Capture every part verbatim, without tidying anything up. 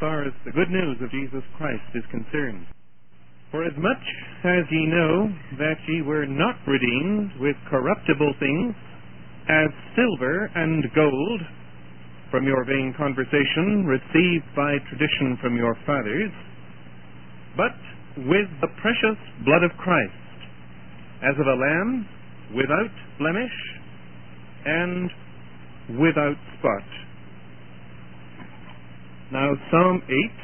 far as the good news of Jesus Christ is concerned. For as much as ye know that ye were not redeemed with corruptible things, as silver and gold, from your vain conversation received by tradition from your fathers, but with the precious blood of Christ, as of a lamb, without blemish and without spot. Now Psalm eight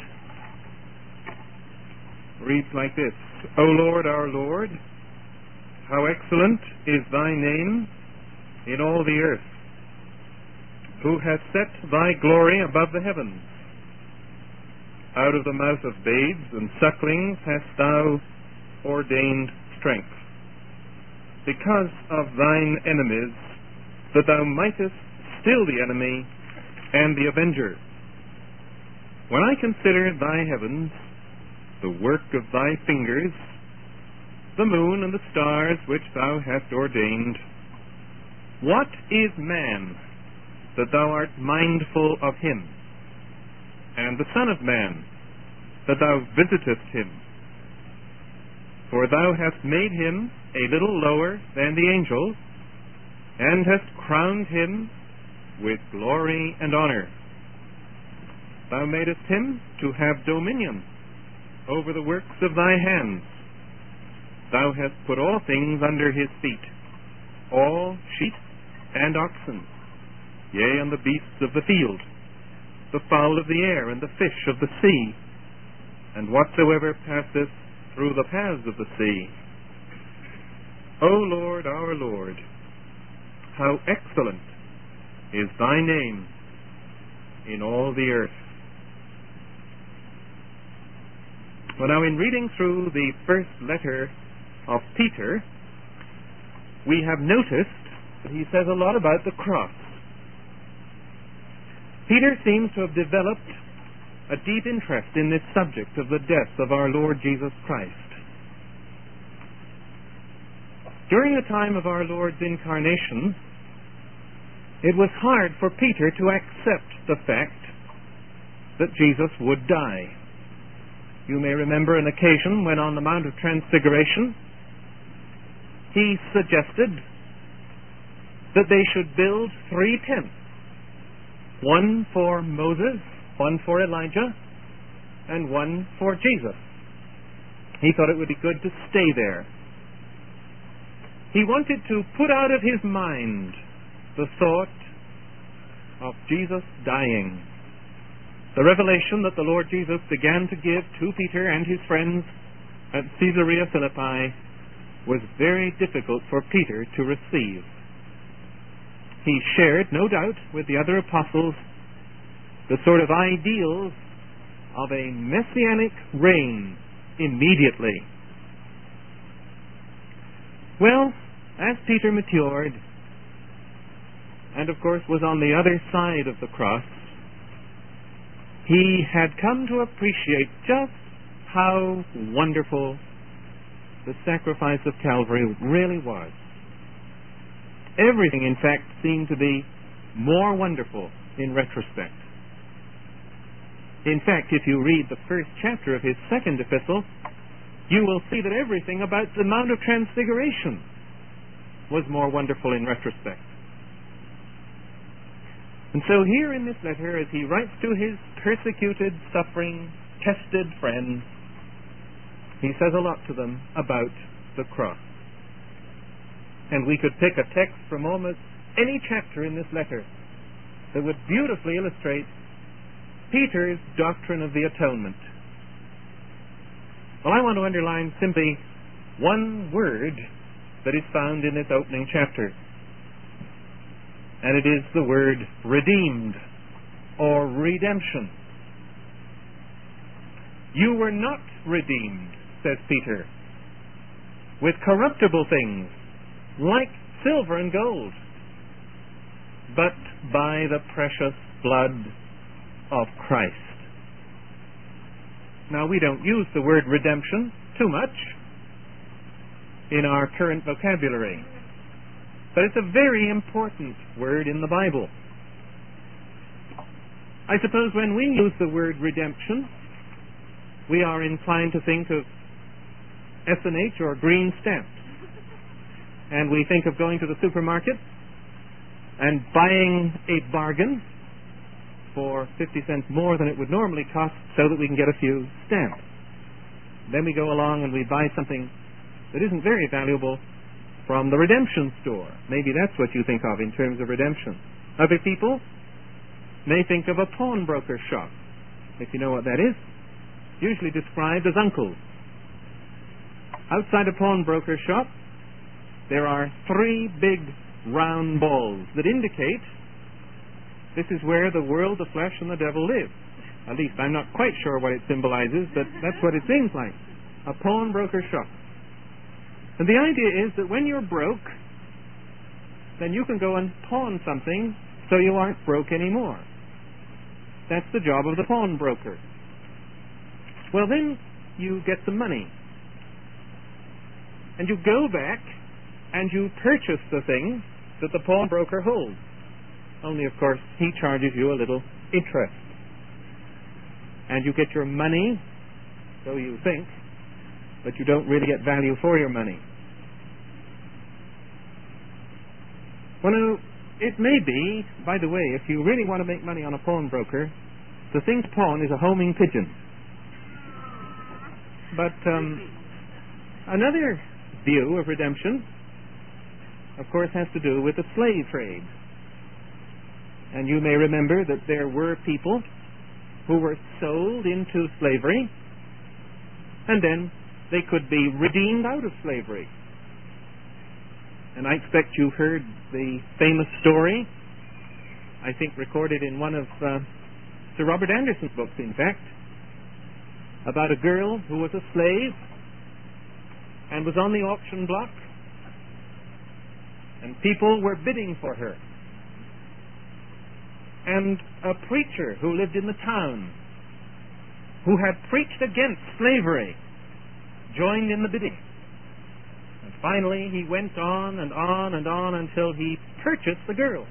reads like this: O Lord, our Lord, how excellent is thy name in all the earth, who hath set thy glory above the heavens. Out of the mouth of babes and sucklings hast thou ordained strength, because of thine enemies, that thou mightest still the enemy and the avenger. When I consider thy heavens, the work of thy fingers, the moon and the stars which thou hast ordained, what is man, that thou art mindful of him, and the Son of Man, that thou visitest him? For thou hast made him a little lower than the angels, and hast crowned him with glory and honor. Thou madest him to have dominion over the works of thy hands. Thou hast put all things under his feet, all sheep and oxen, yea, and the beasts of the field, the fowl of the air, and the fish of the sea, and whatsoever passeth through the paths of the sea. O Lord, our Lord, how excellent is thy name in all the earth. Well, now, in reading through the first letter of Peter, we have noticed that he says a lot about the cross. Peter seems to have developed a deep interest in this subject of the death of our Lord Jesus Christ. During the time of our Lord's incarnation, it was hard for Peter to accept the fact that Jesus would die. You may remember an occasion when on the Mount of Transfiguration, he suggested that they should build three tents, one for Moses, one for Elijah, and one for Jesus. He thought it would be good to stay there. He wanted to put out of his mind the thought of Jesus dying. The revelation that the Lord Jesus began to give to Peter and his friends at Caesarea Philippi was very difficult for Peter to receive. He shared, no doubt, with the other apostles the sort of ideals of a messianic reign immediately. Well, as Peter matured, and of course was on the other side of the cross, he had come to appreciate just how wonderful the sacrifice of Calvary really was. Everything, in fact, seemed to be more wonderful in retrospect. In fact, if you read the first chapter of his second epistle, you will see that everything about the Mount of Transfiguration was more wonderful in retrospect. And so here in this letter, as he writes to his persecuted, suffering, tested friends, he says a lot to them about the cross. And we could pick a text from almost any chapter in this letter that would beautifully illustrate Peter's doctrine of the atonement. Well, I want to underline simply one word that is found in this opening chapter. And it is the word redeemed, or redemption. You were not redeemed, says Peter, with corruptible things, like silver and gold, but by the precious blood of Christ. Now, we don't use the word redemption too much in our current vocabulary, but it's a very important word in the Bible. I suppose when we use the word redemption, we are inclined to think of S and H or green stamps. And we think of going to the supermarket and buying a bargain for fifty cents more than it would normally cost so that we can get a few stamps. Then we go along and we buy something that isn't very valuable from the redemption store. Maybe that's what you think of in terms of redemption. Other people may think of a pawnbroker shop, if you know what that is, usually described as uncles. Outside a pawnbroker shop, there are three big round balls that indicate this is where the world, the flesh, and the devil live. At least I'm not quite sure what it symbolizes, but that's what it seems like. A pawnbroker shop. And the idea is that when you're broke, then you can go and pawn something so you aren't broke anymore. That's the job of the pawnbroker. Well, then you get some money. And you go back and you purchase the thing that the pawnbroker holds. Only, of course, he charges you a little interest. And you get your money, so you think, but you don't really get value for your money. Well, now, it may be, by the way, if you really want to make money on a pawnbroker, the thing to pawn is a homing pigeon. But um, another view of redemption, of course, has to do with the slave trade. And you may remember that there were people who were sold into slavery, and then they could be redeemed out of slavery. And I expect you've heard the famous story, I think recorded in one of uh, Sir Robert Anderson's books, in fact, about a girl who was a slave and was on the auction block, and people were bidding for her. And a preacher who lived in the town, who had preached against slavery, joined in the bidding. And finally he went on and on and on until he purchased the girl.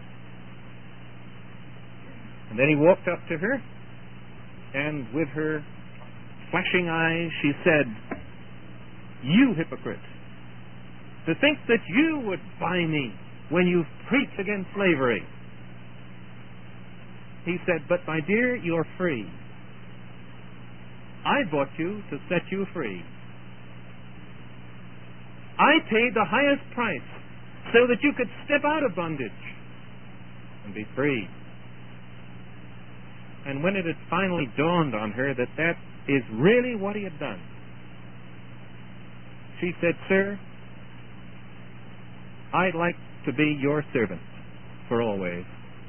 And then he walked up to her, and with her flashing eyes she said, "You hypocrite, to think that you would buy me when you've preached against slavery." He said, "But my dear, you're free. I bought you to set you free. I paid the highest price so that you could step out of bondage and be free." And when it had finally dawned on her that that is really what he had done, she said, "Sir, I'd like to be your servant for always."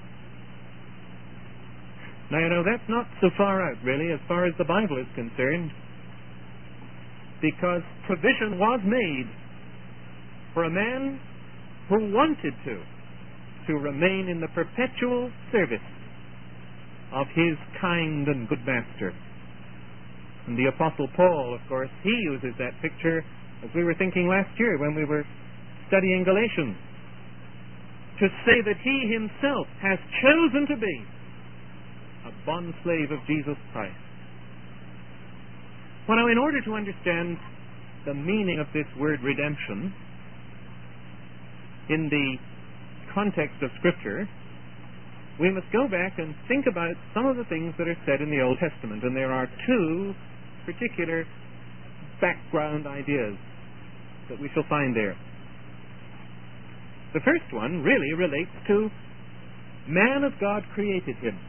Now, you know, that's not so far out, really, as far as the Bible is concerned, because provision was made for a man who wanted to, to remain in the perpetual service of his kind and good master. And the Apostle Paul, of course, he uses that picture, as we were thinking last year when we were studying Galatians, to say that he himself has chosen to be a bondslave of Jesus Christ. Well, now, in order to understand the meaning of this word redemption in the context of Scripture, we must go back and think about some of the things that are said in the Old Testament. And there are two particular background ideas that we shall find there. The first one really relates to man as God created him.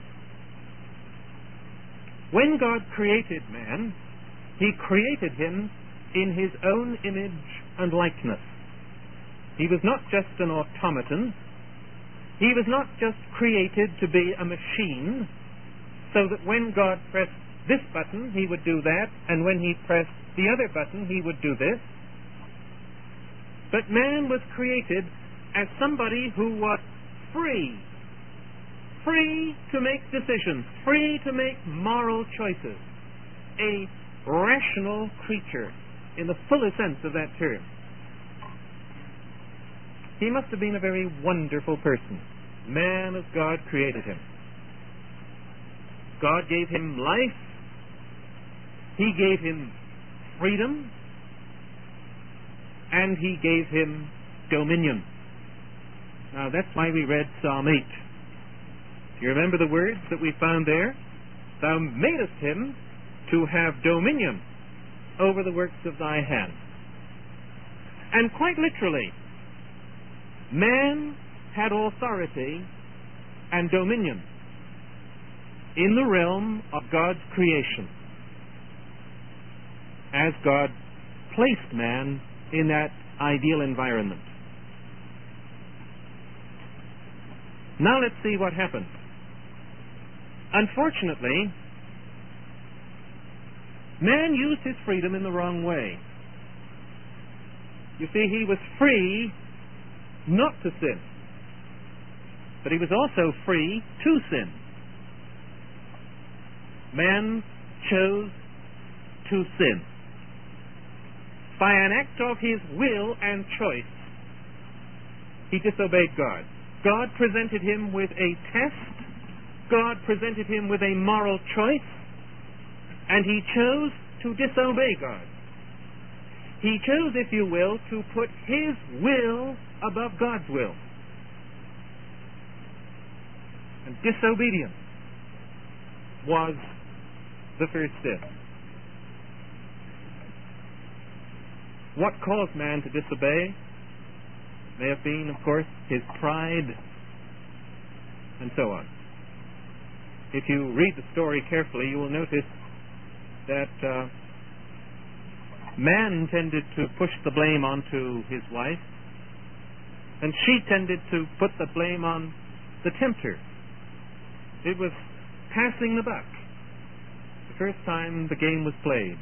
When God created man, he created him in his own image and likeness. He was not just an automaton. He was not just created to be a machine, so that when God pressed this button, he would do that, and when he pressed the other button, he would do this. But man was created as somebody who was free. Free to make decisions, free to make moral choices. A rational creature in the fullest sense of that term. He must have been a very wonderful person, man as God created him. God gave him life. He gave him freedom. And he gave him dominion. Now that's why we read Psalm eight. Do you remember the words that we found there? Thou madest him to have dominion over the works of thy hand. And quite literally, man had authority and dominion in the realm of God's creation, as God placed man in that ideal environment. Now let's see what happened. Unfortunately, man used his freedom in the wrong way. You see, he was free not to sin, but he was also free to sin. Man chose to sin. By an act of his will and choice, he disobeyed God. God presented him with a test. God presented him with a moral choice, and he chose to disobey God. He chose, if you will, to put his will above God's will. And disobedience was the first sin. What caused man to disobey? May have been, of course, his pride, and so on. If you read the story carefully, you will notice that uh, man tended to push the blame onto his wife, and she tended to put the blame on the tempter. It was passing the buck the first time the game was played.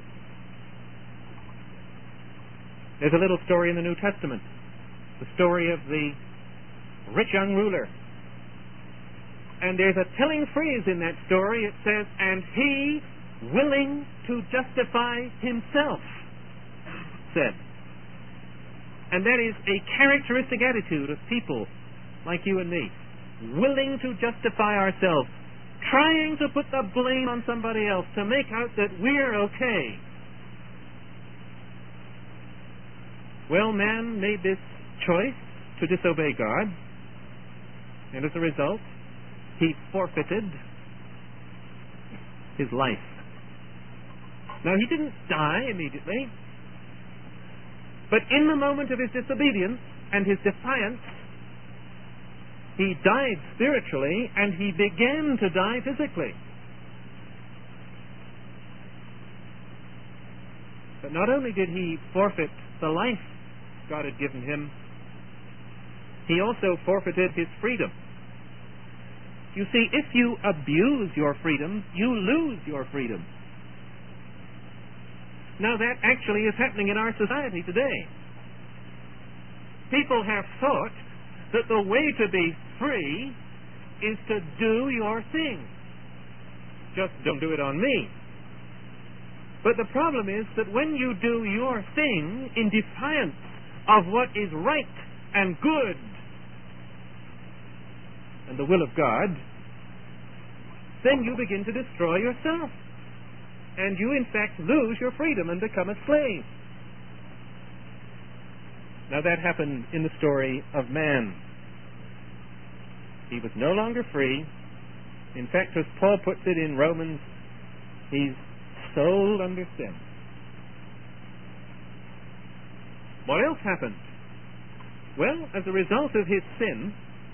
There's a little story in the New Testament, the story of the rich young ruler. And there's a telling phrase in that story. It says, and he, willing to justify himself, said. And that is a characteristic attitude of people like you and me. Willing to justify ourselves. Trying to put the blame on somebody else to make out that we're okay. Well, man made this choice to disobey God, and as a result, he forfeited his life. Now, he didn't die immediately, but in the moment of his disobedience and his defiance, he died spiritually and he began to die physically. But not only did he forfeit the life God had given him, he also forfeited his freedom. You see, if you abuse your freedom, you lose your freedom. Now, that actually is happening in our society today. People have thought that the way to be free is to do your thing. Just don't do it on me. But the problem is that when you do your thing in defiance of what is right and good and the will of God, then you begin to destroy yourself. And you, in fact, lose your freedom and become a slave. Now, that happened in the story of man. He was no longer free. In fact, as Paul puts it in Romans, he's sold under sin. What else happened? Well, as a result of his sin,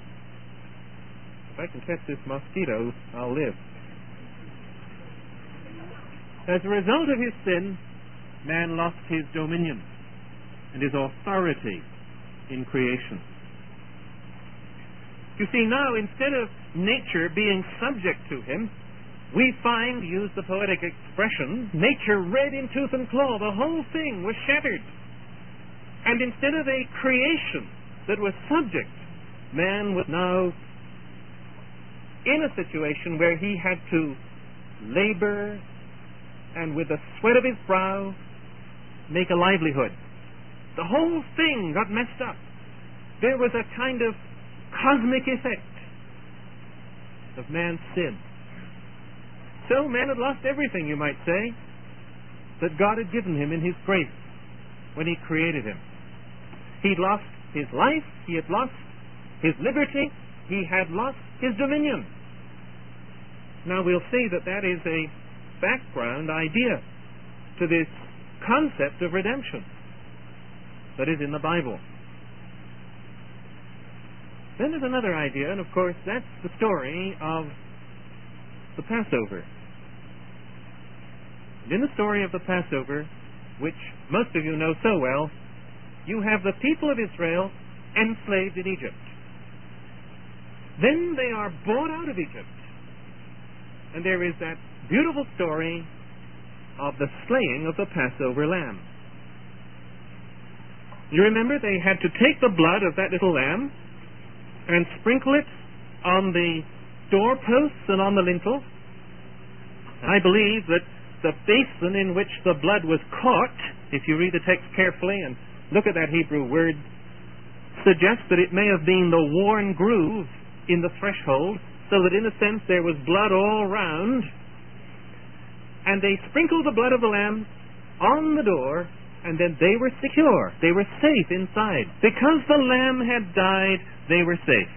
if I can catch this mosquito, I'll live. As a result of his sin, man lost his dominion and his authority in creation. You see, now, instead of nature being subject to him, we find, use the poetic expression, nature red in tooth and claw. The whole thing was shattered. And instead of a creation that was subject, man was now in a situation where he had to labor and with the sweat of his brow make a livelihood. The whole thing got messed up. There was a kind of cosmic effect of man's sin. So man had lost everything, you might say, that God had given him in his grace when he created him. He'd lost his life, he had lost his liberty, he had lost his dominion. Now we'll see that that is a background idea to this concept of redemption that is in the Bible. Then there's another idea, and of course that's the story of the Passover. And in the story of the Passover, which most of you know so well, you have the people of Israel enslaved in Egypt. Then they are brought out of Egypt. And there is that beautiful story of the slaying of the Passover lamb. You remember they had to take the blood of that little lamb and sprinkle it on the doorposts and on the lintel. I believe that the basin in which the blood was caught, if you read the text carefully and look at that Hebrew word, suggests that it may have been the worn groove in the threshold, so that in a sense there was blood all round. And they sprinkled the blood of the lamb on the door, and then they were secure. They were safe inside. Because the lamb had died, they were safe.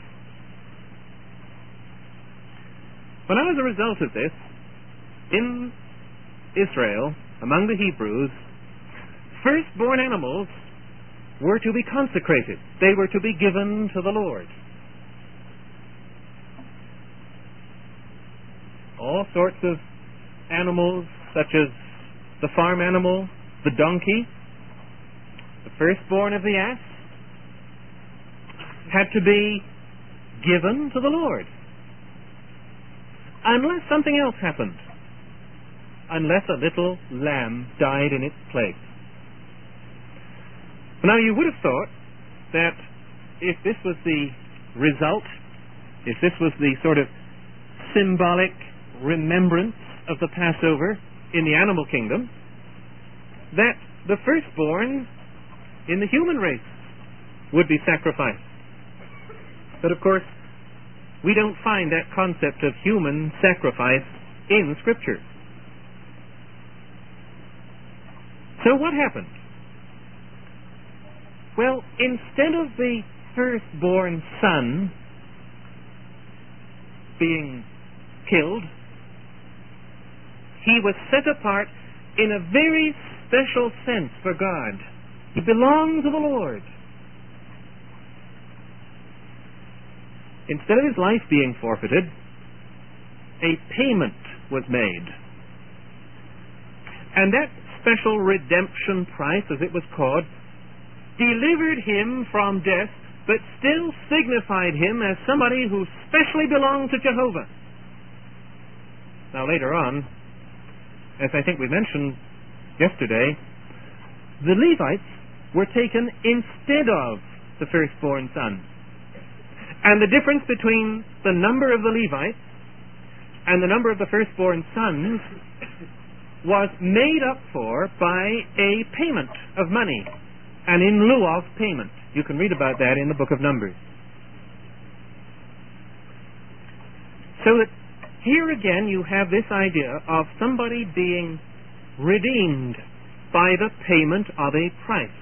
But now as a result of this, in Israel, among the Hebrews, firstborn animals were to be consecrated. They were to be given to the Lord. All sorts of animals, such as the farm animal, the donkey, the firstborn of the ass, had to be given to the Lord. Unless something else happened. Unless a little lamb died in its place. Now you would have thought that if this was the result, if this was the sort of symbolic remembrance of the Passover in the animal kingdom, that the firstborn in the human race would be sacrificed. But of course, we don't find that concept of human sacrifice in Scripture. So what happened? Well, instead of the firstborn son being killed, he was set apart in a very special sense for God. He belonged to the Lord. Instead of his life being forfeited, a payment was made. And that special redemption price, as it was called, delivered him from death, but still signified him as somebody who specially belonged to Jehovah. Now later on, as I think we mentioned yesterday, the Levites were taken instead of the firstborn son. And the difference between the number of the Levites and the number of the firstborn sons was made up for by a payment of money, and in lieu of payment. You can read about that in the book of Numbers. So that here again you have this idea of somebody being redeemed by the payment of a price.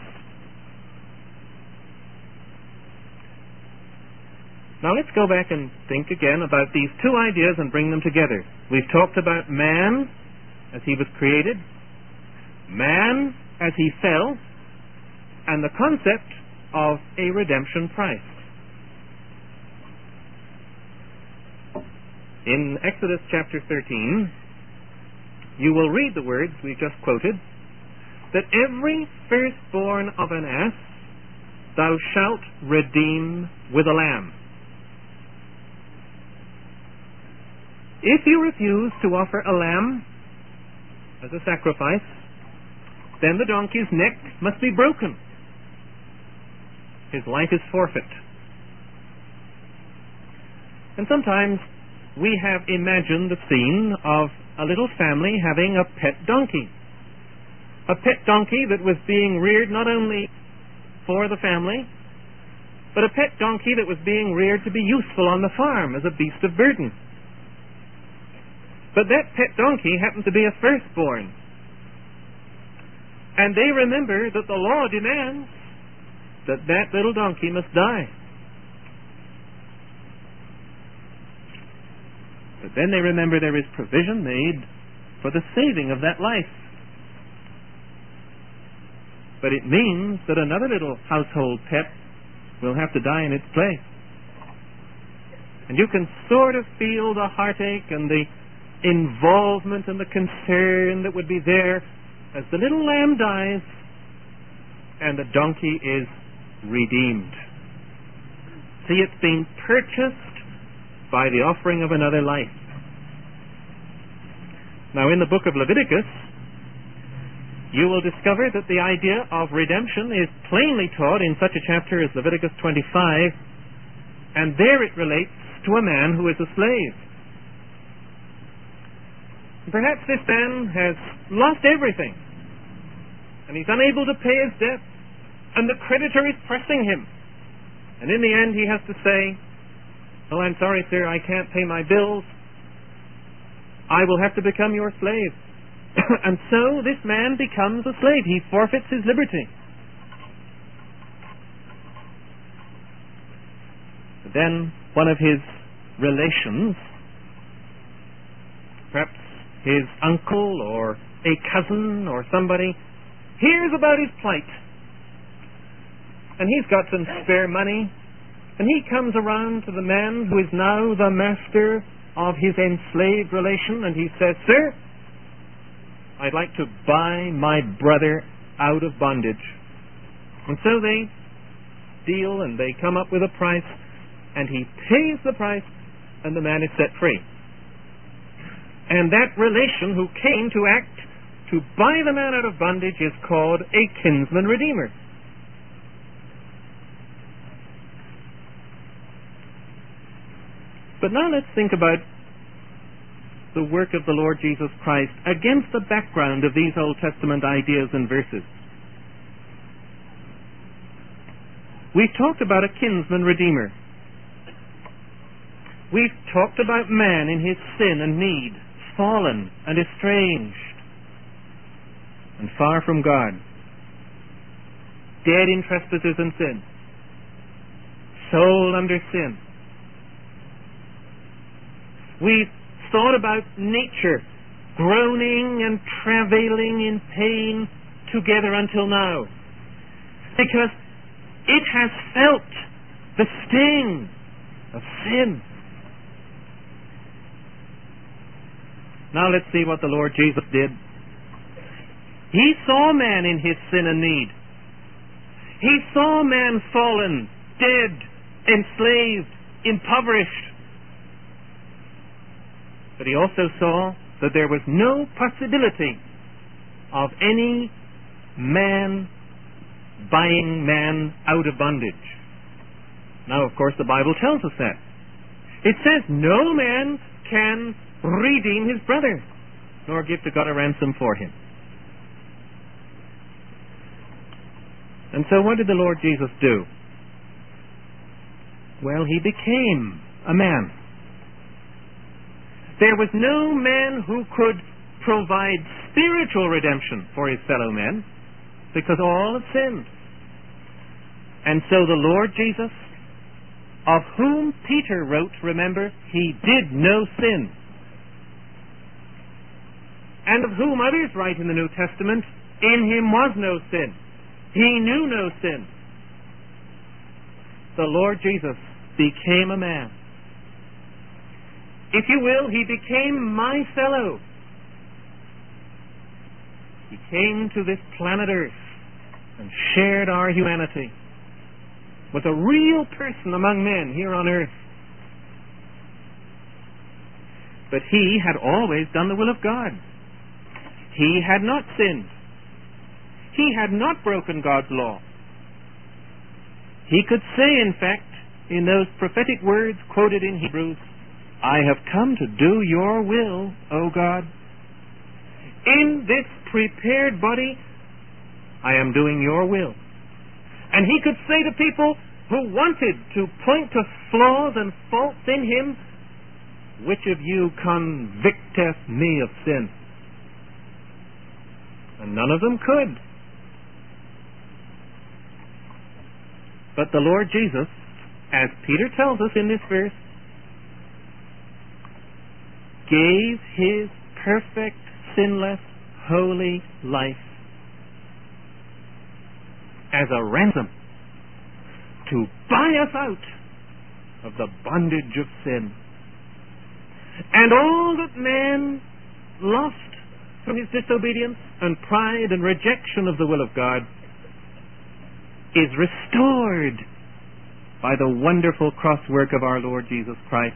Now let's go back and think again about these two ideas and bring them together. We've talked about man as he was created, man as he fell, and the concept of a redemption price. In Exodus chapter thirteen, you will read the words we just quoted, that every firstborn of an ass thou shalt redeem with a lamb. If you refuse to offer a lamb as a sacrifice, then the donkey's neck must be broken. His life is forfeit. And sometimes we have imagined the scene of a little family having a pet donkey. A pet donkey that was being reared not only for the family, but a pet donkey that was being reared to be useful on the farm as a beast of burden. But that pet donkey happened to be a firstborn. And they remember that the law demands that that little donkey must die. But then they remember there is provision made for the saving of that life. But it means that another little household pet will have to die in its place. And you can sort of feel the heartache and the involvement and the concern that would be there as the little lamb dies and the donkey is redeemed. See, it's been purchased by the offering of another life. Now, in the book of Leviticus, you will discover that the idea of redemption is plainly taught in such a chapter as Leviticus twenty-five, and there it relates to a man who is a slave. Perhaps this man has lost everything, and he's unable to pay his debt, and the creditor is pressing him. And in the end he has to say, "Oh, I'm sorry, sir, I can't pay my bills. I will have to become your slave." And so this man becomes a slave. He forfeits his liberty. Then one of his relations, perhaps his uncle or a cousin or somebody, hears about his plight. And he's got some spare money. And he comes around to the man who is now the master of his enslaved relation, and he says, "Sir, I'd like to buy my brother out of bondage." And so they deal and they come up with a price, and he pays the price, and the man is set free. And that relation who came to act to buy the man out of bondage is called a kinsman redeemer. But now let's think about the work of the Lord Jesus Christ against the background of these Old Testament ideas and verses. We've talked about a kinsman redeemer. We've talked about man in his sin and need, fallen and estranged, and far from God, dead in trespasses and sin, soul under sin. We've thought about nature groaning and travailing in pain together until now, because it has felt the sting of sin. Now let's see what the Lord Jesus did. He saw man in his sin and need. He saw man fallen, dead, enslaved, impoverished. But he also saw that there was no possibility of any man buying man out of bondage. Now, of course, the Bible tells us that. It says no man can redeem his brother, nor give to God a ransom for him. And so what did the Lord Jesus do? Well, he became a man. There was no man who could provide spiritual redemption for his fellow men, because all have sinned. And so the Lord Jesus, of whom Peter wrote, remember, he did no sin, and of whom others write in the New Testament, in him was no sin. He knew no sin. The Lord Jesus became a man. If you will, he became my fellow. He came to this planet Earth and shared our humanity. Was a real person among men here on earth. But he had always done the will of God. He had not sinned. He had not broken God's law. He could say, in fact, in those prophetic words quoted in Hebrews, "I have come to do your will, O God. In this prepared body, I am doing your will." And he could say to people who wanted to point to flaws and faults in him, which of you convicteth me of sin? And none of them could. But the Lord Jesus, as Peter tells us in this verse, gave his perfect, sinless, holy life as a ransom to buy us out of the bondage of sin. And all that man lost from his disobedience and pride and rejection of the will of God is restored by the wonderful cross work of our Lord Jesus Christ.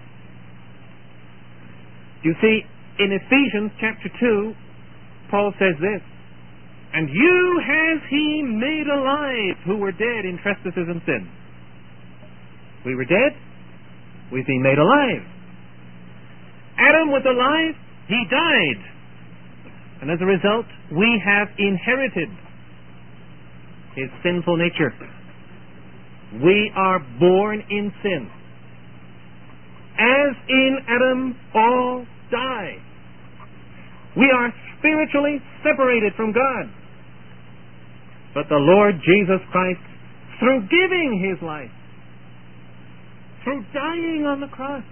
You see, in Ephesians chapter two, Paul says this, "And you has he made alive who were dead in trespasses and sins." We were dead, we've been made alive. Adam was alive, he died. And as a result, we have inherited his sinful nature. We are born in sin. As in Adam, all die. We are spiritually separated from God. But the Lord Jesus Christ, through giving his life, through dying on the cross,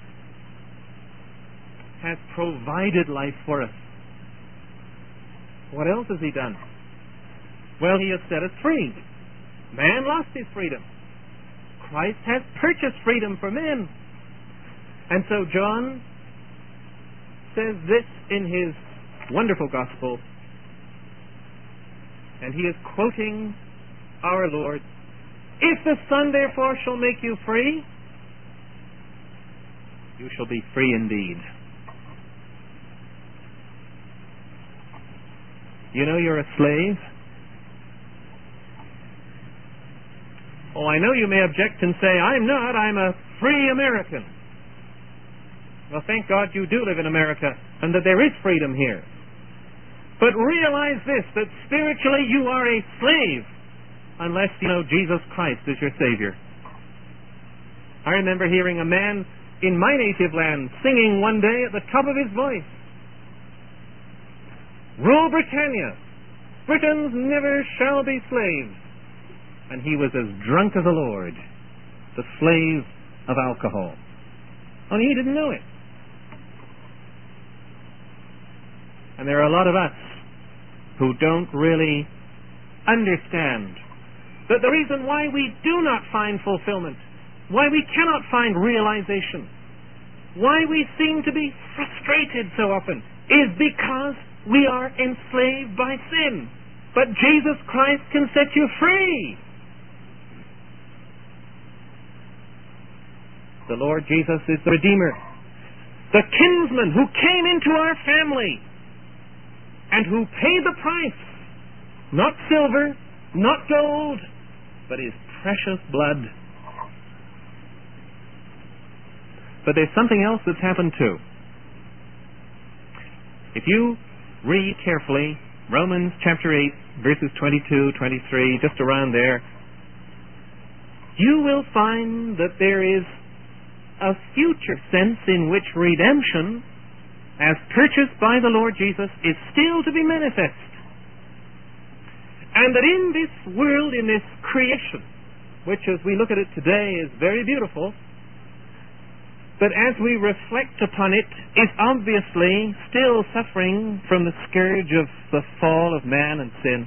has provided life for us. What else has he done? Well, he has set us free. Man lost his freedom. Christ has purchased freedom for men. And so John says this in his wonderful gospel, and he is quoting our Lord, "If the Son therefore shall make you free, you shall be free indeed." You know you're a slave? Oh, I know you may object and say, "I'm not, I'm a free American." Well, thank God you do live in America and that there is freedom here. But realize this, that spiritually you are a slave unless you know Jesus Christ is your Savior. I remember hearing a man in my native land singing one day at the top of his voice, "Rule Britannia, Britons never shall be slaves." And he was as drunk as a lord, the slave of alcohol. Only he didn't know it. And there are a lot of us who don't really understand that the reason why we do not find fulfillment, why we cannot find realization, why we seem to be frustrated so often, is because we are enslaved by sin. But Jesus Christ can set you free. The Lord Jesus is the Redeemer, the kinsman who came into our family and who paid the price, not silver, not gold, but his precious blood. But there's something else that's happened too. If you read carefully Romans chapter eight, verses twenty-two, twenty-three, just around there, you will find that there is a future sense in which redemption, as purchased by the Lord Jesus, is still to be manifest. And that in this world, in this creation, which as we look at it today is very beautiful, but as we reflect upon it, is obviously still suffering from the scourge of the fall of man and sin.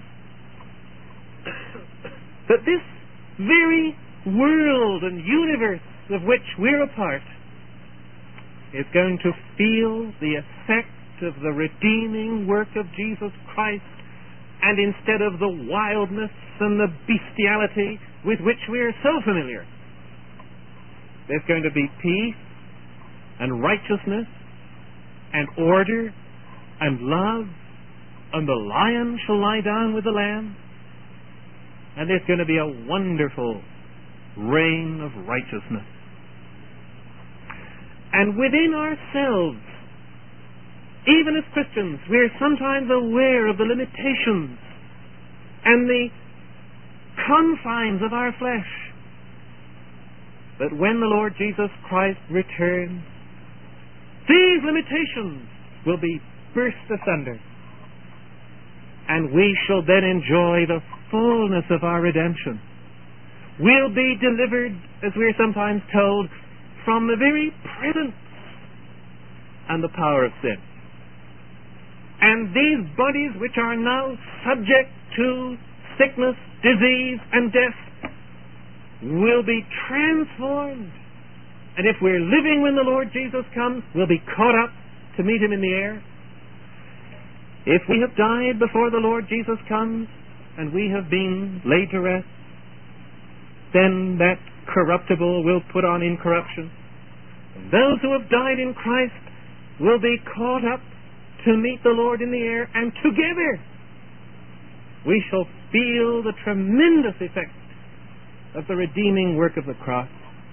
That this very world and universe of which we're a part is going to feel the effect of the redeeming work of Jesus Christ, and instead of the wildness and the bestiality with which we're so familiar, there's going to be peace and righteousness and order and love, and the lion shall lie down with the lamb, and there's going to be a wonderful reign of righteousness. And within ourselves, even as Christians, we're sometimes aware of the limitations and the confines of our flesh. But when the Lord Jesus Christ returns, these limitations will be burst asunder, and we shall then enjoy the fullness of our redemption. We'll be delivered, as we're sometimes told, from the very presence and the power of sin. And these bodies which are now subject to sickness, disease, and death will be transformed. And if we're living when the Lord Jesus comes, we'll be caught up to meet Him in the air. If we have died before the Lord Jesus comes, and we have been laid to rest, then that corruptible will put on incorruption. And those who have died in Christ will be caught up to meet the Lord in the air, and together we shall feel the tremendous effect of the redeeming work of the cross.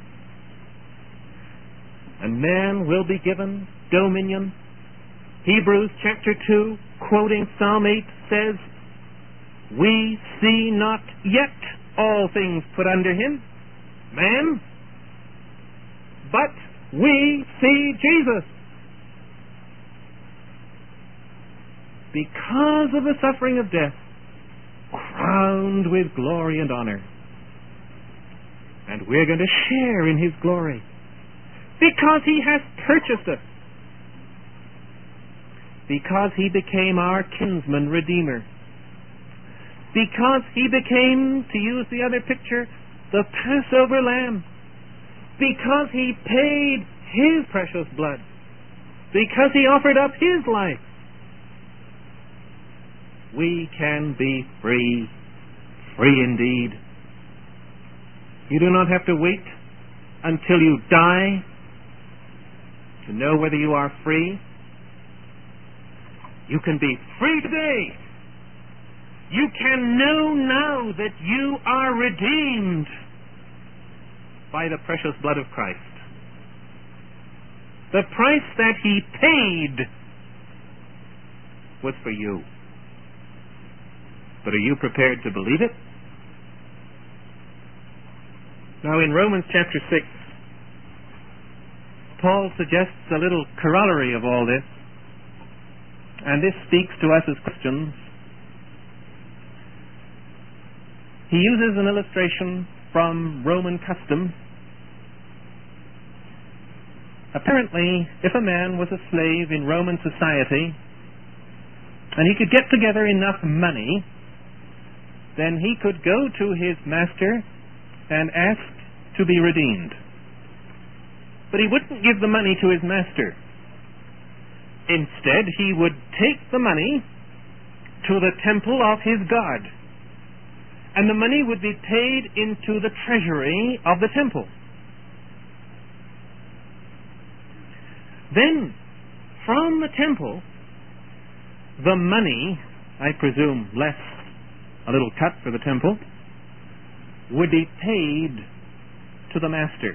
And man will be given dominion. Hebrews chapter two, quoting Psalm eight, says, "We see not yet all things put under him, man, but we see Jesus." Because of the suffering of death, crowned with glory and honor. And we're going to share in His glory, because He has purchased us. Because He became our kinsman redeemer. Because He became, to use the other picture, the Passover lamb. Because He paid His precious blood. Because He offered up His life. We can be free, free indeed. You do not have to wait until you die to know whether you are free. You can be free today. You can know now that you are redeemed by the precious blood of Christ. The price that He paid was for you. But are you prepared to believe it? Now in Romans chapter six, Paul suggests a little corollary of all this, and this speaks to us as Christians. He uses an illustration from Roman custom. Apparently, if a man was a slave in Roman society, and he could get together enough money, then he could go to his master and ask to be redeemed. But he wouldn't give the money to his master. Instead, he would take the money to the temple of his god, and the money would be paid into the treasury of the temple. Then, from the temple, the money, I presume less a little cut for the temple, would be paid to the master.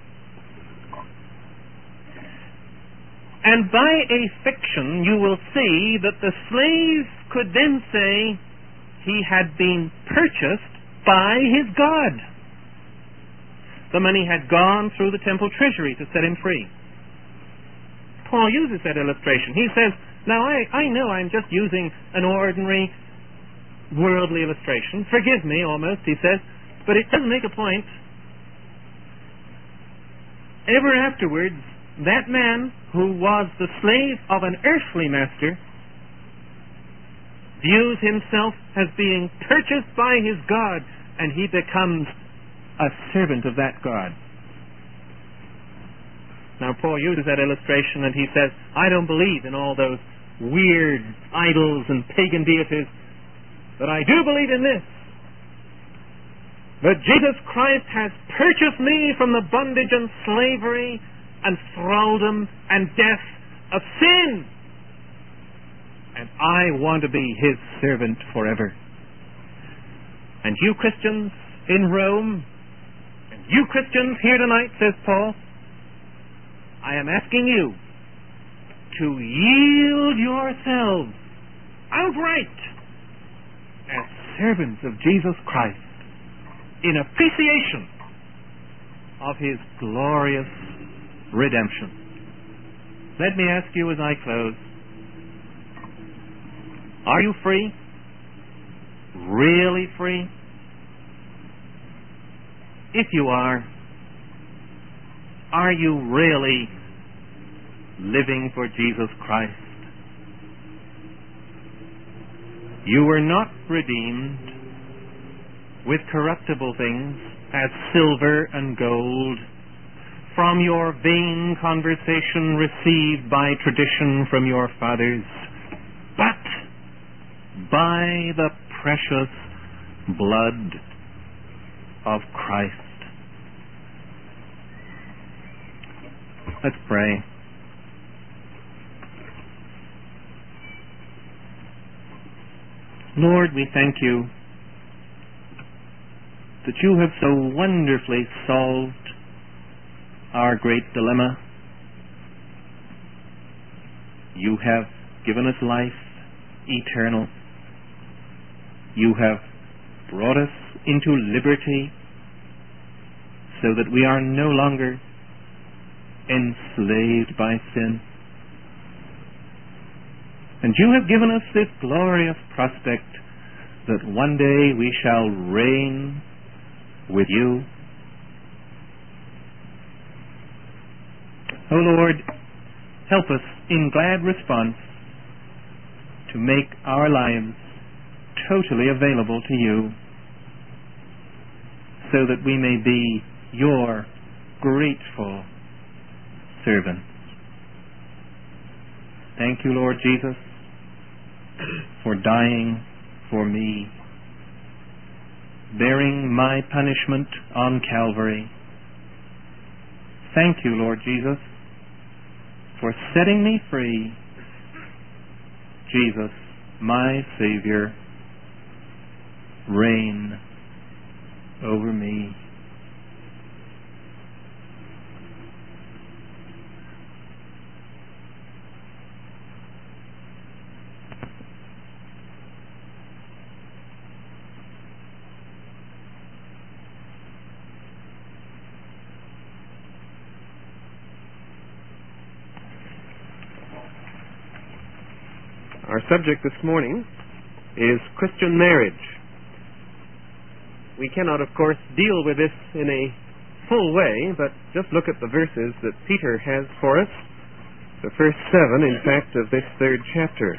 And by a fiction, you will see that the slave could then say he had been purchased by his god. The money had gone through the temple treasury to set him free. Paul uses that illustration. He says, now I, I know I'm just using an ordinary worldly illustration. Forgive me, almost, he says, but it does make a point. Ever afterwards, that man who was the slave of an earthly master views himself as being purchased by his God, and he becomes a servant of that God. Now, Paul uses that illustration, and he says, I don't believe in all those weird idols and pagan deities, but I do believe in this, that Jesus Christ has purchased me from the bondage and slavery and thraldom and death of sin, and I want to be His servant forever. And you Christians in Rome, and you Christians here tonight, says Paul, I am asking you to yield yourselves outright as servants of Jesus Christ in appreciation of His glorious redemption. Let me ask you as I close, are you free? Really free? If you are, are you really living for Jesus Christ? You were not redeemed with corruptible things as silver and gold from your vain conversation received by tradition from your fathers, but by the precious blood of Christ. Let's pray. Lord, we thank you that you have so wonderfully solved our great dilemma. You have given us life eternal. You have brought us into liberty so that we are no longer enslaved by sin. And you have given us this glorious prospect that one day we shall reign with you. O Lord, help us in glad response to make our lives totally available to you, so that we may be your grateful servants. Thank you, Lord Jesus, for dying for me, bearing my punishment on Calvary. Thank you, Lord Jesus, for setting me free. Jesus, my Savior, reign over me. Our subject this morning is Christian marriage. We cannot, of course, deal with this in a full way, but just look at the verses that Peter has for us, the first seven, in fact, of this third chapter.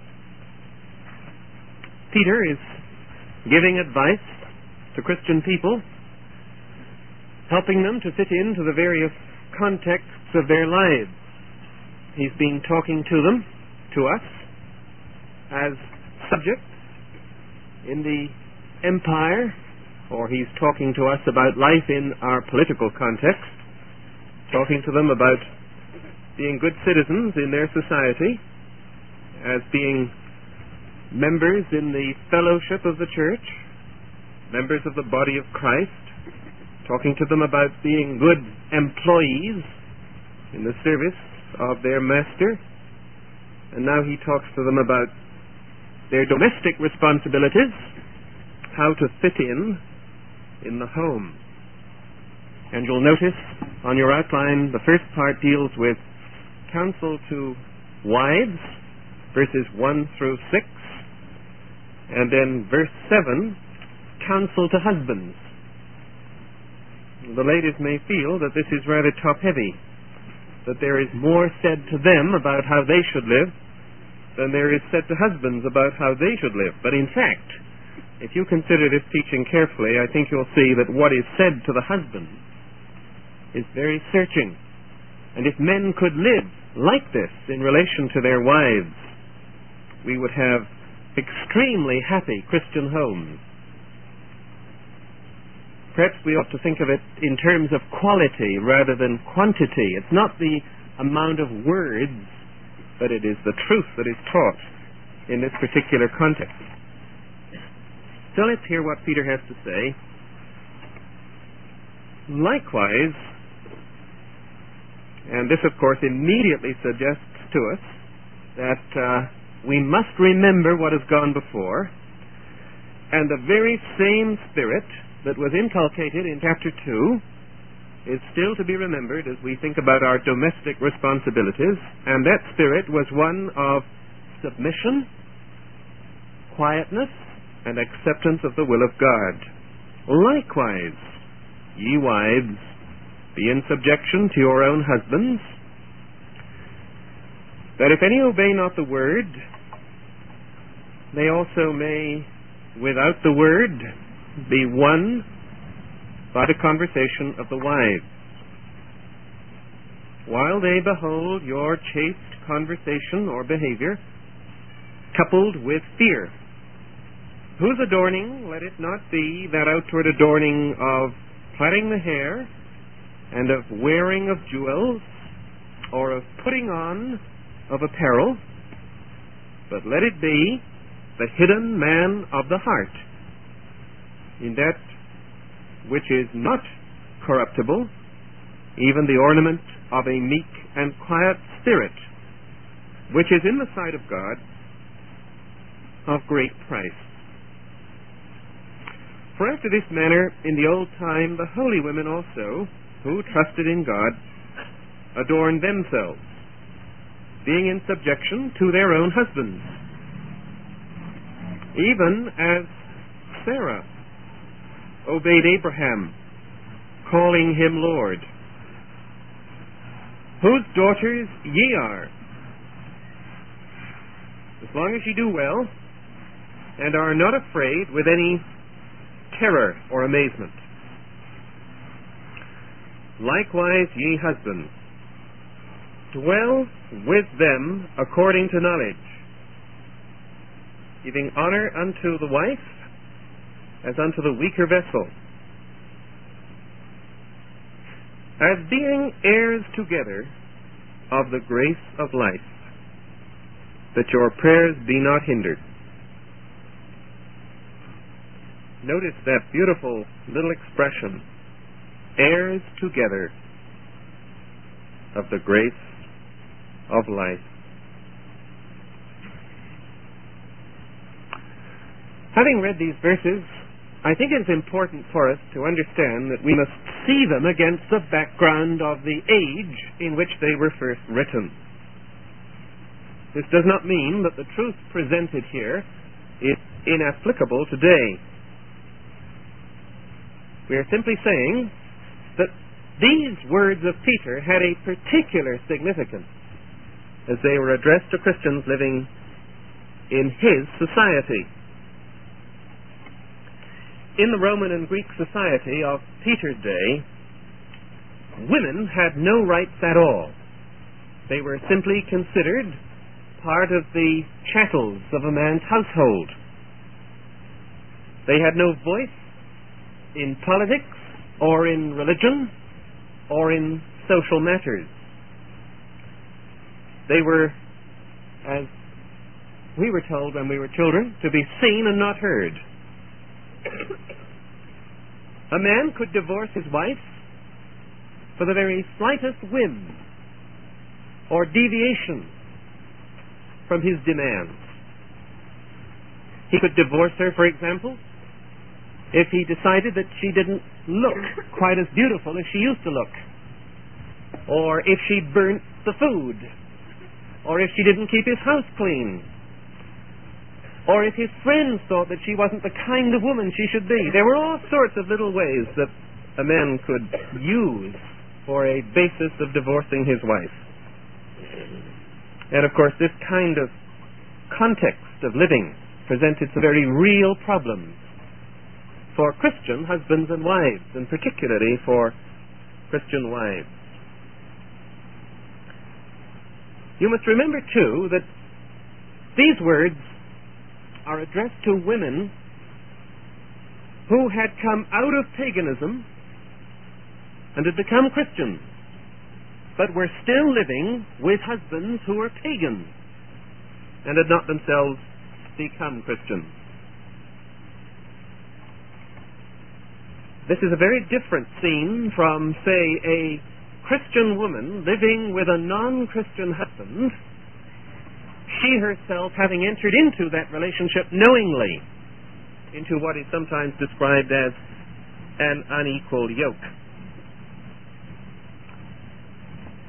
Peter is giving advice to Christian people, helping them to fit into the various contexts of their lives. He's been talking to them, to us, as subjects in the empire, or he's talking to us about life in our political context, talking to them about being good citizens in their society, as being members in the fellowship of the church, members of the body of Christ, talking to them about being good employees in the service of their master, and now he talks to them about their domestic responsibilities, how to fit in in the home. And you'll notice on your outline, the first part deals with counsel to wives, verses one through six, and then verse seven, counsel to husbands. The ladies may feel that this is rather top-heavy, that there is more said to them about how they should live than there is said to husbands about how they should live. But in fact, if you consider this teaching carefully, I think you'll see that what is said to the husband is very searching. And if men could live like this in relation to their wives, we would have extremely happy Christian homes. Perhaps we ought to think of it in terms of quality rather than quantity. It's not the amount of words, but it is the truth that is taught in this particular context. So let's hear what Peter has to say. Likewise, and this of course immediately suggests to us that uh, we must remember what has gone before, and the very same spirit that was inculcated in chapter two is still to be remembered as we think about our domestic responsibilities, and that spirit was one of submission, quietness, and acceptance of the will of God. Likewise, ye wives, be in subjection to your own husbands, that if any obey not the word, they also may, without the word, be won by the conversation of the wives, while they behold your chaste conversation or behavior, coupled with fear, whose adorning, let it not be that outward adorning of plaiting the hair, and of wearing of jewels, or of putting on of apparel, but let it be the hidden man of the heart, in that which is not corruptible, even the ornament of a meek and quiet spirit, which is in the sight of God of great price. For after this manner in the old time the holy women also, who trusted in God, adorned themselves, being in subjection to their own husbands, even as Sarah obeyed Abraham, calling him Lord, whose daughters ye are, as long as ye do well, and are not afraid with any terror or amazement. Likewise, ye husbands, dwell with them according to knowledge, giving honor unto the wife as unto the weaker vessel, as being heirs together of the grace of life, that your prayers be not hindered. Notice that beautiful little expression, heirs together of the grace of life. Having read these verses, I think it is important for us to understand that we must see them against the background of the age in which they were first written. This does not mean that the truth presented here is inapplicable today. We are simply saying that these words of Peter had a particular significance as they were addressed to Christians living in his society. In the Roman and Greek society of Peter's day, women had no rights at all. They were simply considered part of the chattels of a man's household. They had no voice in politics or in religion or in social matters. They were, as we were told when we were children, to be seen and not heard. A man could divorce his wife for the very slightest whim or deviation from his demands. He could divorce her, for example, if he decided that she didn't look quite as beautiful as she used to look, or if she burnt the food, or if she didn't keep his house clean, or if his friends thought that she wasn't the kind of woman she should be. There were all sorts of little ways that a man could use for a basis of divorcing his wife. And of course, this kind of context of living presented some very real problems for Christian husbands and wives, and particularly for Christian wives. You must remember, too, that these words are addressed to women who had come out of paganism and had become Christians, but were still living with husbands who were pagans and had not themselves become Christians. This is a very different scene from, say, a Christian woman living with a non-Christian husband, she herself having entered into that relationship knowingly, into what is sometimes described as an unequal yoke.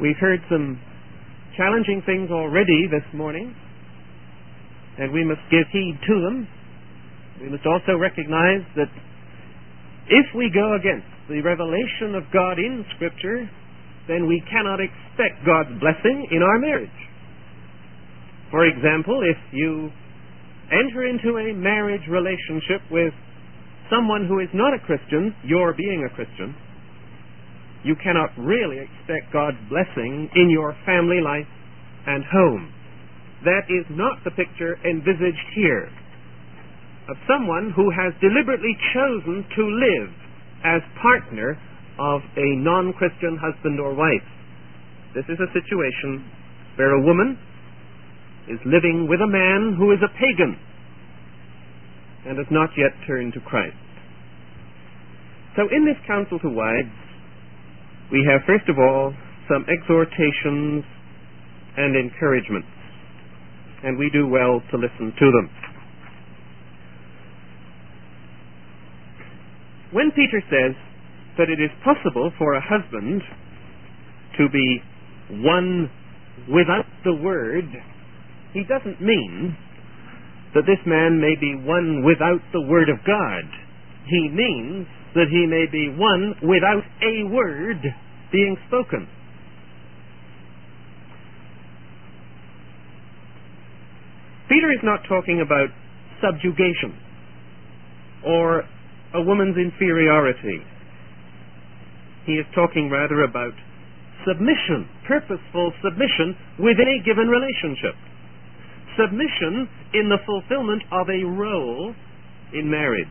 We've heard some challenging things already this morning, and we must give heed to them. We must also recognize that if we go against the revelation of God in Scripture, then we cannot expect God's blessing in our marriage. For example, if you enter into a marriage relationship with someone who is not a Christian, you're being a Christian, you cannot really expect God's blessing in your family life and home. That is not the picture envisaged here of someone who has deliberately chosen to live as partner of a non-Christian husband or wife. This is a situation where a woman is living with a man who is a pagan and has not yet turned to Christ. So in this counsel to wives, we have first of all some exhortations and encouragements, and we do well to listen to them. When Peter says that it is possible for a husband to be one without the Word, he doesn't mean that this man may be one without the Word of God. He means that he may be one without a word being spoken. Peter is not talking about subjugation or a woman's inferiority. He is talking rather about submission, purposeful submission within a given relationship. Submission in the fulfillment of a role in marriage.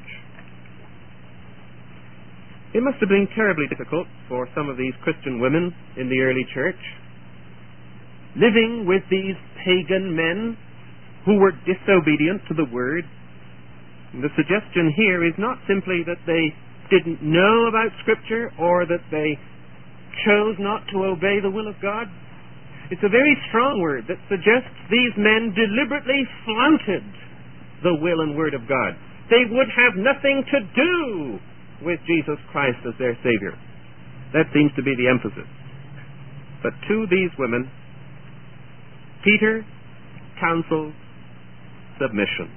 It must have been terribly difficult for some of these Christian women in the early church, living with these pagan men who were disobedient to the Word. And the suggestion here is not simply that they didn't know about Scripture or that they chose not to obey the will of God. It's a very strong word that suggests these men deliberately flouted the will and Word of God. They would have nothing to do with Jesus Christ as their Savior. That seems to be the emphasis. But to these women, Peter counsels submission.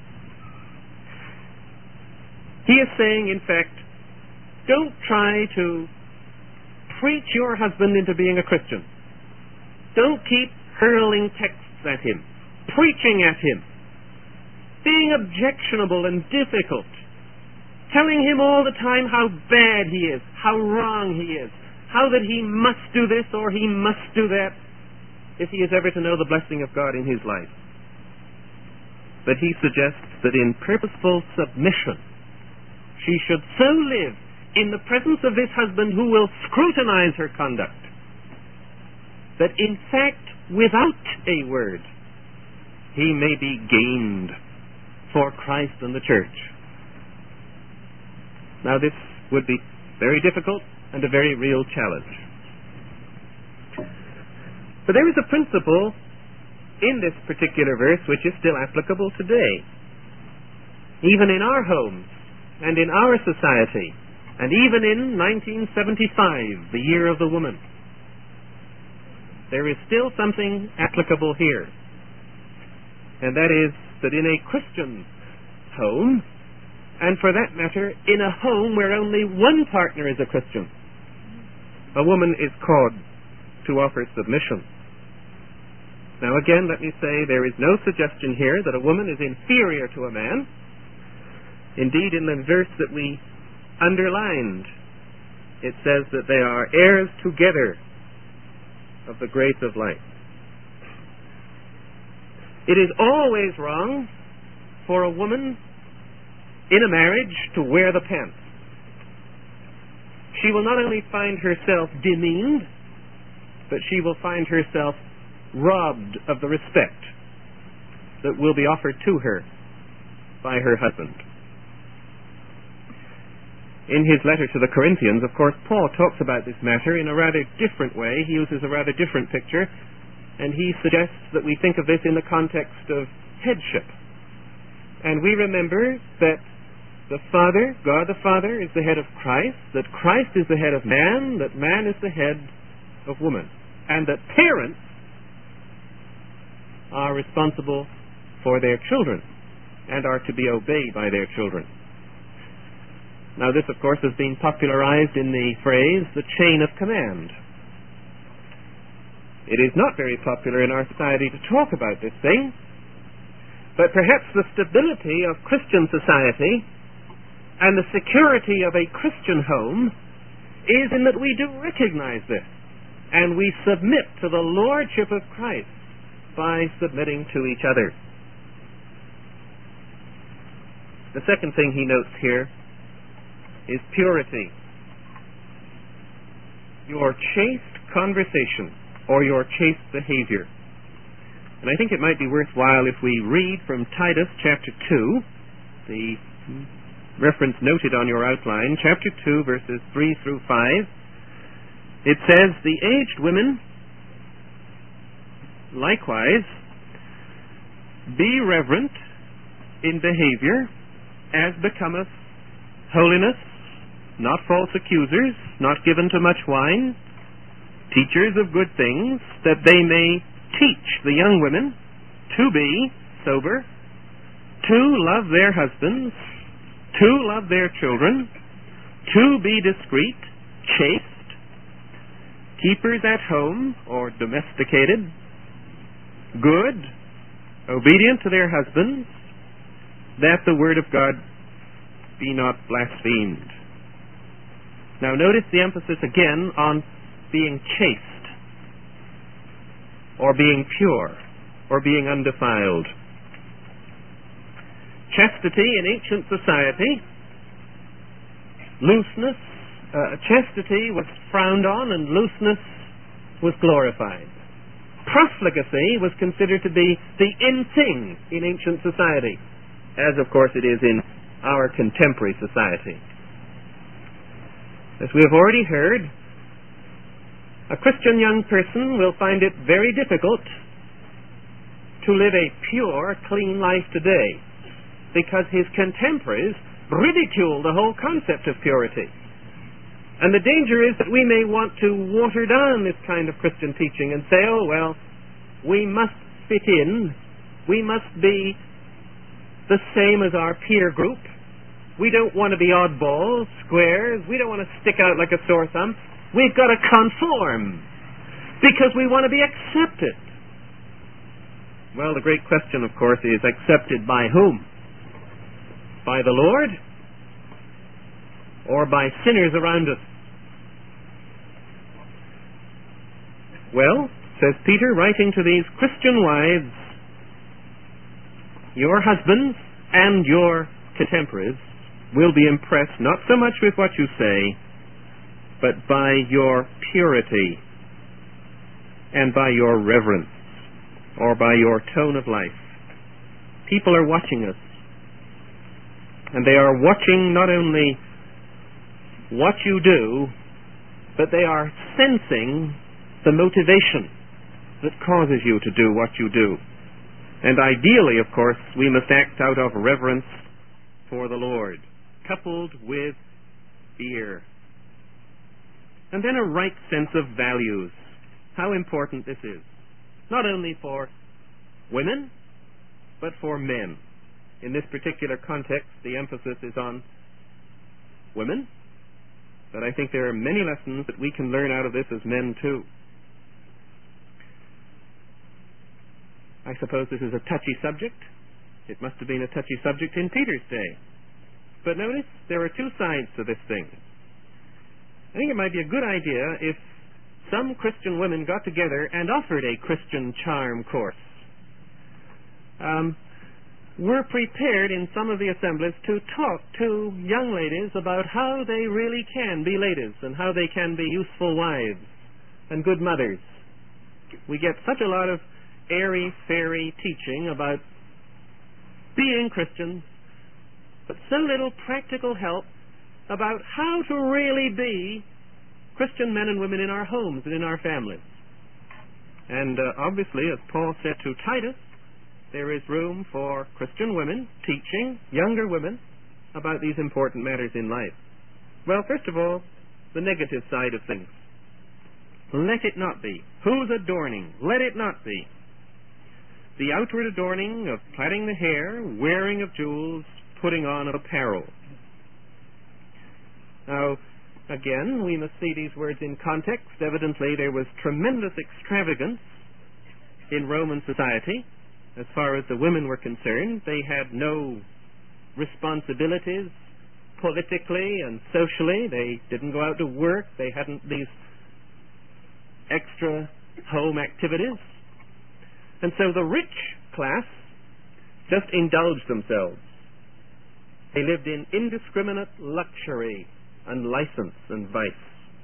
He is saying, in fact, don't try to preach your husband into being a Christian. Don't keep hurling texts at him, preaching at him, being objectionable and difficult, telling him all the time how bad he is, how wrong he is, how that he must do this or he must do that if he is ever to know the blessing of God in his life. But he suggests that in purposeful submission, she should so live in the presence of this husband who will scrutinize her conduct, that in fact, without a word, he may be gained for Christ and the church. Now this would be very difficult and a very real challenge. But there is a principle in this particular verse which is still applicable today. Even in our homes and in our society, and even in nineteen seventy-five, the year of the woman, there is still something applicable here. And that is that in a Christian home, and for that matter, in a home where only one partner is a Christian, a woman is called to offer submission. Now again, let me say there is no suggestion here that a woman is inferior to a man. Indeed, in the verse that we underlined, it says that they are heirs together of the grace of life. It is always wrong for a woman in a marriage to wear the pants. She will not only find herself demeaned, but she will find herself robbed of the respect that will be offered to her by her husband. In his letter to the Corinthians, of course, Paul talks about this matter in a rather different way. He uses a rather different picture, and he suggests that we think of this in the context of headship. And we remember that the Father, God the Father, is the head of Christ, that Christ is the head of man, that man is the head of woman. and that parents are responsible for their children and are to be obeyed by their children. Now this, of course, has been popularized in the phrase, the chain of command. It is not very popular in our society to talk about this thing, but perhaps the stability of Christian society and the security of a Christian home is in that we do recognize this, and we submit to the lordship of Christ by submitting to each other. The second thing he notes here is purity. Your chaste conversation, or your chaste behavior. And I think it might be worthwhile if we read from Titus chapter two, the reference noted on your outline, chapter two, verses three through five. It says, "The aged women, likewise, be reverent in behavior, as becometh holiness, not false accusers, not given to much wine, teachers of good things, that they may teach the young women to be sober, to love their husbands, to love their children, to be discreet, chaste, keepers at home, or domesticated, good, obedient to their husbands, that the word of God be not blasphemed." Now notice the emphasis again on being chaste, or being pure, or being undefiled. Chastity in ancient society, looseness, uh, chastity was frowned on and looseness was glorified. Profligacy was considered to be the in thing in ancient society, as of course it is in our contemporary society. As we have already heard, a Christian young person will find it very difficult to live a pure, clean life today, because his contemporaries ridicule the whole concept of purity. And the danger is that we may want to water down this kind of Christian teaching and say, oh, well, we must fit in, we must be the same as our peer group, we don't want to be oddballs, squares, we don't want to stick out like a sore thumb, we've got to conform, because we want to be accepted. Well, the great question, of course, is accepted by whom? By the Lord, or by sinners around us? Well, says Peter, writing to these Christian wives, your husbands and your contemporaries will be impressed not so much with what you say, but by your purity and by your reverence, or by your tone of life. People are watching us, and they are watching not only what you do, but they are sensing the motivation that causes you to do what you do. And ideally, of course, we must act out of reverence for the Lord, coupled with fear. And then a right sense of values. How important this is. Not only for women, but for men. In this particular context, the emphasis is on women, but I think there are many lessons that we can learn out of this as men too. I suppose this is a touchy subject. It must have been a touchy subject in Peter's day. But notice, there are two sides to this thing. I think it might be a good idea if some Christian women got together and offered a Christian charm course. Um, we're prepared in some of the assemblies to talk to young ladies about how they really can be ladies and how they can be useful wives and good mothers. We get such a lot of airy-fairy teaching about being Christians, but so little practical help about how to really be Christian men and women in our homes and in our families. And uh, obviously, as Paul said to Titus, there is room for Christian women teaching younger women about these important matters in life. Well, first of all, the negative side of things. Let it not be. Whose adorning? Let it not be the outward adorning of plaiting the hair, wearing of jewels, putting on of apparel. Now, again, we must see these words in context. Evidently, there was tremendous extravagance in Roman society as far as the women were concerned. They had no responsibilities politically and socially. They didn't go out to work. They hadn't these extra home activities. And so the rich class just indulged themselves. They lived in indiscriminate luxury and license and vice.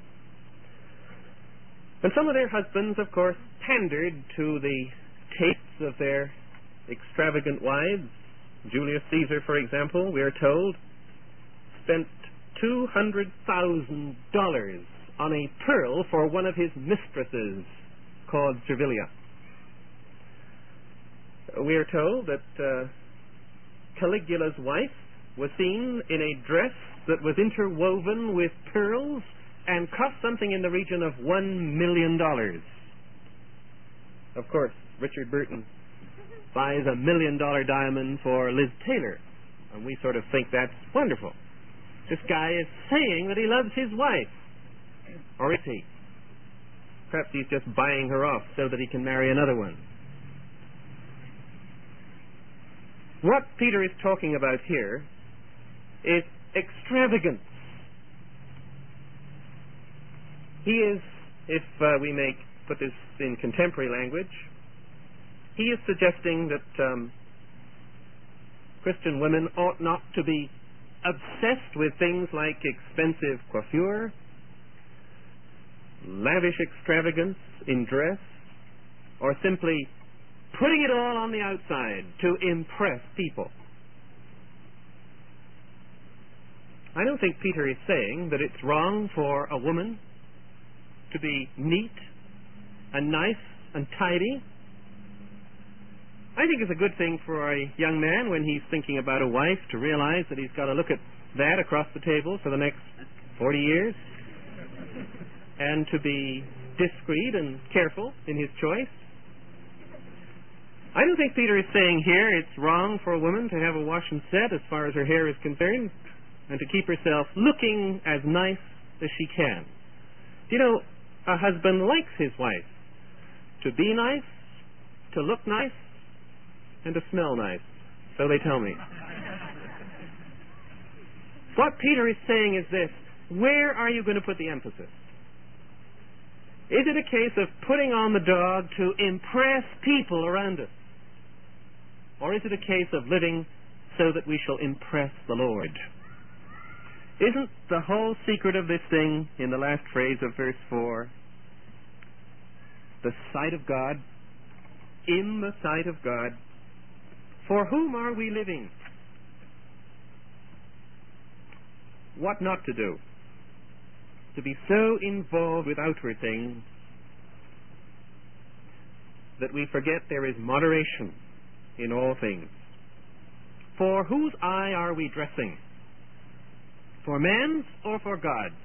And some of their husbands, of course, pandered to the tastes of their extravagant wives. Julius Caesar, for example, we are told, spent two hundred thousand dollars on a pearl for one of his mistresses called Servilia. We are told that uh, Caligula's wife was seen in a dress that was interwoven with pearls and cost something in the region of one million dollars. Of course, Richard Burton buys a million dollar diamond for Liz Taylor, and we sort of think that's wonderful. This guy is saying that he loves his wife. Or is he? Perhaps he's just buying her off so that he can marry another one. What Peter is talking about here is extravagance. He is, if uh, we may put this in contemporary language, he is suggesting that um, Christian women ought not to be obsessed with things like expensive coiffure, lavish extravagance in dress, or simply putting it all on the outside to impress people. I don't think Peter is saying that it's wrong for a woman to be neat and nice and tidy. I think it's a good thing for a young man when he's thinking about a wife to realize that he's got to look at that across the table for the next forty years and to be discreet and careful in his choice. I don't think Peter is saying here it's wrong for a woman to have a wash and set as far as her hair is concerned and to keep herself looking as nice as she can. You know, a husband likes his wife to be nice, to look nice, and to smell nice. So they tell me. What Peter is saying is this: where are you going to put the emphasis? Is it a case of putting on the dog to impress people around us? Or is it a case of living so that we shall impress the Lord? Isn't the whole secret of this thing in the last phrase of verse four? The sight of God, in the sight of God. For whom are we living? What not to do? To be so involved with outward things that we forget there is moderation in all things. For whose eye are we dressing? For man's or for God's?